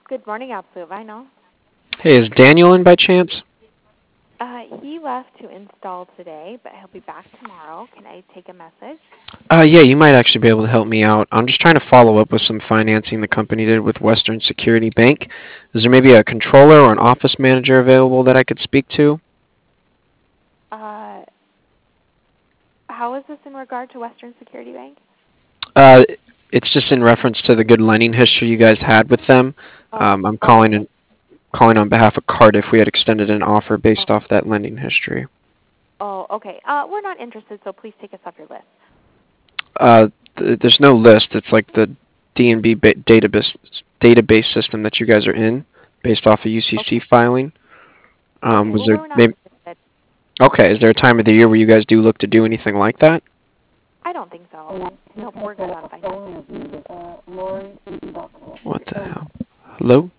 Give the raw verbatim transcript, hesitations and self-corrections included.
Good morning, Absolute Vinyl. Hey, is Daniel in by chance? Uh, he left to install today, but he'll be back tomorrow. Can I take a message? Uh, yeah, you might actually be able to help me out. I'm just trying to follow up with some financing the company did with Western Security Bank. Is there maybe a controller or an office manager available that I could speak to? Uh, how is this in regard to Western Security Bank? Uh, it's just in reference to the good lending history you guys had with them. Oh, Um, I'm calling okay. in, calling on behalf of Cardiff. We had extended an offer based off that lending history. Oh, okay. Uh, we're not interested, so please take us off your list. Uh, th- there's no list. It's like the D and B ba- database database system that you guys are in, based off a U C C Okay. filing. Um, Okay. was Well, there we're not maybe interested. okay? Is there a time of the year where you guys do look to do anything like that? I don't think so. Nope, we're good on finance. What the hell? Hello?